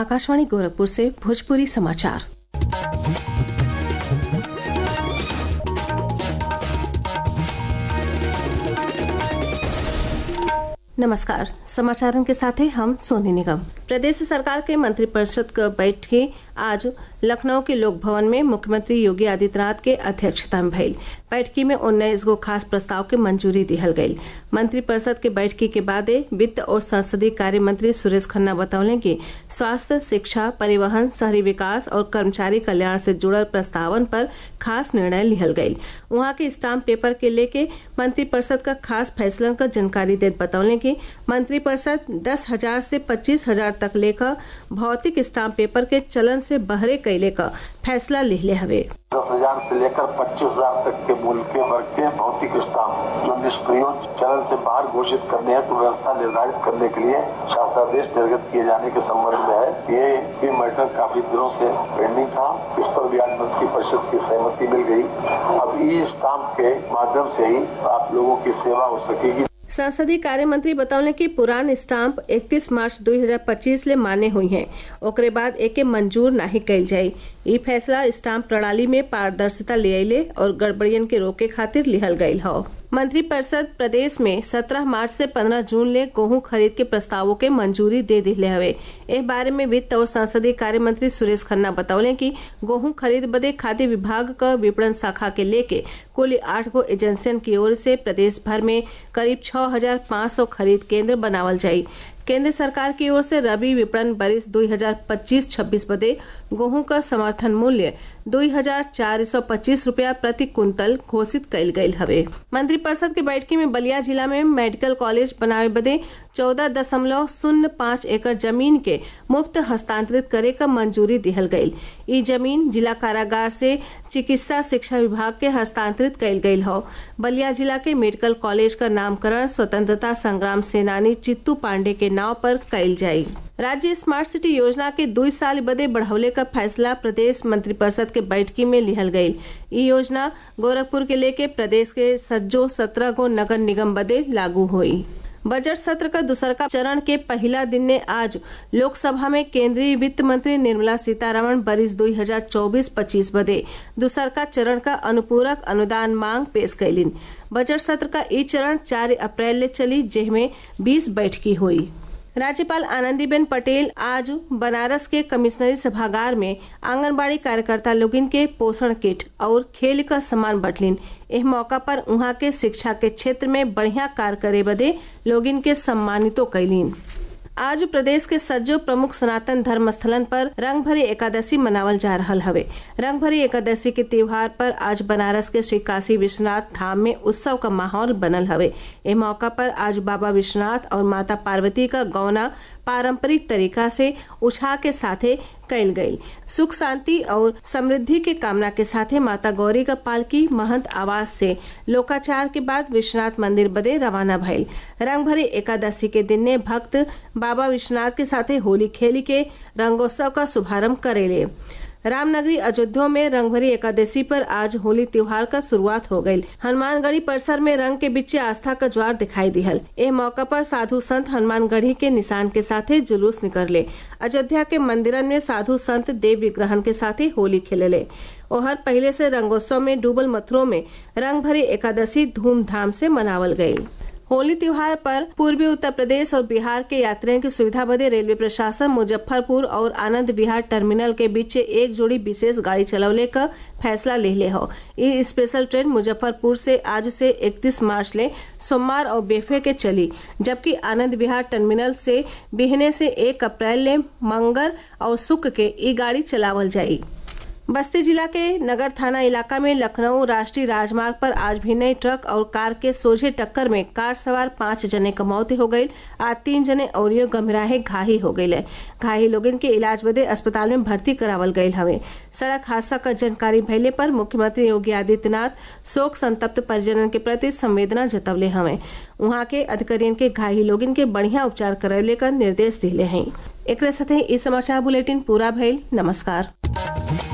आकाशवाणी गोरखपुर से भोजपुरी समाचार। नमस्कार, समाचारों के साथ हैं हम सोनी निगम। प्रदेश सरकार के मंत्रिपरिषद की बैठक आज लखनऊ के लोक भवन में मुख्यमंत्री योगी आदित्यनाथ के अध्यक्षता में भइल। बैठकी में 19 गो खास प्रस्ताव के मंजूरी दिहल गयी। मंत्रिपरिषद के बैठकी के बाद वित्त और संसदीय कार्य मंत्री सुरेश खन्ना बतौले कि स्वास्थ्य, शिक्षा, परिवहन, शहरी विकास और कर्मचारी कल्याण से जुड़ल प्रस्तावन पर खास निर्णय लिहल गयी। वहाँ के स्टाम्प पेपर के लेके मंत्रिपरिषद का खास फैसलन का जानकारी देत बतौले कि मंत्रिपरिषद 10,000 से 25,000 तक लेकर भौतिक स्टाम्प पेपर के चलन से बहरे कैले का फैसला लिहले हवे। 10,000 से लेकर 25,000 तक के मूल्य के वर्ग के भौतिक स्टाम्प जो निष्क्रिय चलन से बाहर घोषित करने हेतु व्यवस्था निर्धारित करने के लिए शासनादेश निर्गत किए जाने के संबंध में है। ये मैटर काफी दिनों से पेंडिंग था। इस पर भी आज मंत्रिपरिषद की सहमति मिल गई। अब ई स्टाम्प के माध्यम से ही आप लोगों की सेवा हो सकेगी। संसदीय कार्य मंत्री बतौले कि पुरान स्टाम्प 31 मार्च 2025 ले मान्य हुई हैं। ओकरे बाद एके मंजूर नहीं कैल जाये। ई फैसला स्टाम्प प्रणाली में पारदर्शिता ले आइले और गड़बड़ियन के रोके खातिर लिहल गयी हो। मंत्रिपरिषद प्रदेश में 17 मार्च से 15 जून ले गेहूं खरीद के प्रस्तावों के मंजूरी दे दिले हवे। इस बारे में वित्त और संसदीय कार्य मंत्री सुरेश खन्ना बतौले कि गेहूं खरीद बदे खाद्य विभाग का विपणन शाखा के लेके कुल 8 गो एजेंसियन की ओर से प्रदेश भर में करीब 6,500 खरीद केंद्र बनावल जाये। केंद्र सरकार की ओर से रबी विपणन बरिस 2025-26 बदे गेहूं का समर्थन मूल्य 2,425 रुपया प्रति कुंतल घोषित कइल गयी हवे। मंत्रिपरिषद की बैठकी में बलिया जिला में मेडिकल कॉलेज बनावे बदे 14.05 एकड़ जमीन के मुफ्त हस्तांतरित करे का मंजूरी दिहल गयी। ई जमीन जिला कारागार से चिकित्सा शिक्षा विभाग के हस्तांतरित कइल गयी हो। बलिया जिला के मेडिकल कॉलेज का नामकरण स्वतंत्रता संग्राम सेनानी चित्तू पांडे के नाव पर कइल जाये। राज्य स्मार्ट सिटी योजना के 2 साल बदे बढ़ावले का फैसला प्रदेश मंत्रिपरिषद के बैठकी में लिहल गयी। ई योजना गोरखपुर के लेके प्रदेश के सज्जो 17 गो नगर निगम बदे लागू हुई। बजट सत्र का दूसरा चरण के पहला दिन ने आज लोकसभा में केंद्रीय वित्त मंत्री निर्मला सीतारमण बरिस 2024-25 बदे दूसरा चरण का अनुपूरक अनुदान मांग पेश कैलिन। बजट सत्र का ई चरण 4 अप्रैल ले चली, जिसमें 20 बैठकी हुई। राज्यपाल आनंदीबेन पटेल आज बनारस के कमिश्नरी सभागार में आंगनबाड़ी कार्यकर्ता लोगिन के पोषण किट और खेल का सामान बटलिन। इस मौका पर उहाँ के शिक्षा के क्षेत्र में बढ़िया कार्य करे बदे लोगिन के सम्मानितो कैलिन। आज प्रदेश के सज्जो प्रमुख सनातन धर्म स्थलन पर रंग भरी एकादशी मनावल जा रहल हवे। रंग भरी एकादशी के त्योहार पर आज बनारस के श्री काशी विश्वनाथ धाम में उत्सव का माहौल बनल हवे। इस मौका पर आज बाबा विश्वनाथ और माता पार्वती का गौना पारंपरिक तरीका से उछा के साथे कैल गयी। सुख शांति और समृद्धि के कामना के साथे माता गौरी का पालकी महंत आवास से लोकाचार के बाद विश्वनाथ मंदिर बदे रवाना भइल। रंग भरी एकादशी के दिन ने भक्त बाबा विश्वनाथ के साथे होली खेली के रंगोत्सव का शुभारंभ करेले। रामनगरी अयोध्या में रंगभरी एकादशी पर आज होली त्योहार का शुरुआत हो गयी। हनुमानगढ़ी परिसर में रंग के बीच आस्था का ज्वार दिखाई दिहल। ए मौका पर साधु संत हनुमानगढ़ी के निशान के साथ जुलूस निकले। अयोध्या के मंदिरन में साधु संत देव विग्रहन के साथ होली खेलले। ओहर पहले से रंगोत्सव में डूबल मथुरों में रंग भरी एकादशी धूमधाम से मनावल गयी। होली त्योहार पर पूर्वी उत्तर प्रदेश और बिहार के यात्रियों की सुविधा बदे रेलवे प्रशासन मुजफ्फरपुर और आनंद विहार टर्मिनल के बीच एक जोड़ी विशेष गाड़ी चलावले का फैसला ले हो। ये स्पेशल ट्रेन मुजफ्फरपुर से आज से 31 मार्च ले सोमवार और बेफे के चली, जबकि आनंद विहार टर्मिनल से बिहने से 1 अप्रैल ले मंगर और शुक्र के ये गाड़ी चलावल जाये। बस्ती जिला के नगर थाना इलाका में लखनऊ राष्ट्रीय राजमार्ग पर आज भी नई ट्रक और कार के सोझे टक्कर में कार सवार 5 जने का मौत हो गयी। आज 3 जने और गंभीराहे घायल हो गयी। घायल लोगन के इलाज बदे अस्पताल में भर्ती करावल गयी हवे। सड़क हादसा का जानकारी भइले पर मुख्यमंत्री योगी आदित्यनाथ शोक संतप्त परिजनन के प्रति संवेदना जतवले हवे। वहाँ के अधिकारियों के घायल लोगन के बढ़िया उपचार करावे का निर्देश दिले हैं। एक साथ ही समाचार बुलेटिन पूरा भइल। नमस्कार।